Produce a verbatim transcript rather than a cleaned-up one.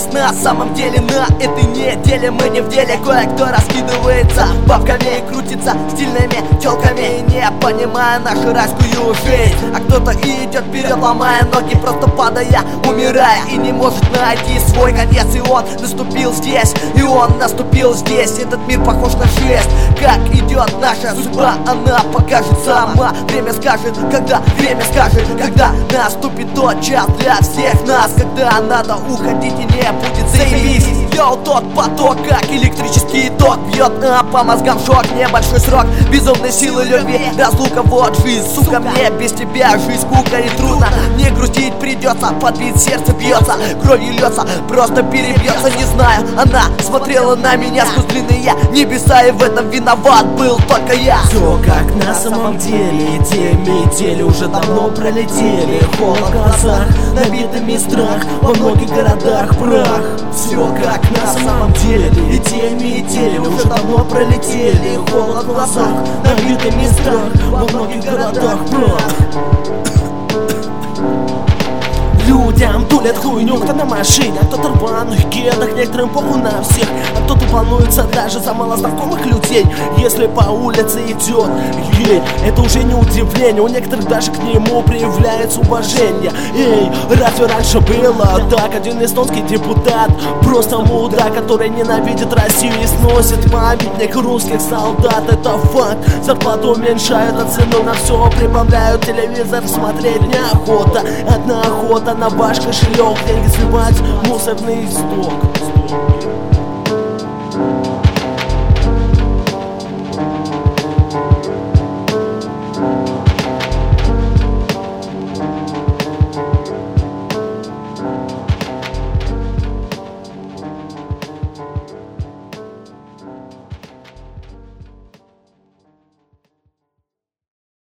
есть на самом деле на этой неделе мы не в деле. Кое-кто раскидывается бабками и крутится стильными телками, не понимая нашу райскую жизнь. А кто-то идет вперед, ломая ноги, просто падая, умирая, и не может найти свой конец. И он наступил здесь, и он наступил здесь. Этот мир похож на жесть. Как идет наша судьба, она покажет сама. Время скажет, когда время скажет, когда наступит тот час для всех нас, когда надо уходить и не будет заебись. Йоу, тот поток, как электрический ток, бьет а, по мозгам шок, небольшой срок безумной силы любви, разлука, вот жизнь, сука, мне без тебя жизнь скука и трудно. Не грустить придется, подбить сердце бьется, кровью льется, просто перебьется. Не знаю, она смотрела на меня сквозь длинные небеса, и в этом виноват был только я. Все как на самом деле, те недели уже давно пролетели. Холод в глазах, набитыми страх, во многих городах прах. Все как на самом деле, и те недели уже давно пролетели. Холод в глазах, набитыми страх, во многих городах прах. Людям тулят хуйню, кто на машине, а кто-то в рваных кедах, некоторым похуй на всех, а кто-то волнуется даже за малознакомых людей. Если по улице идет ей, это уже не удивление, у некоторых даже к нему проявляется уважение. Эй, разве раньше было так? Один эстонский депутат, просто мудак, который ненавидит Россию и сносит памятник русских солдат. Это факт, зарплату уменьшают, а цену на все прибавляют. Телевизор смотреть неохота, одна охота на ваш кошелек, деньги сливать в мусорный сток.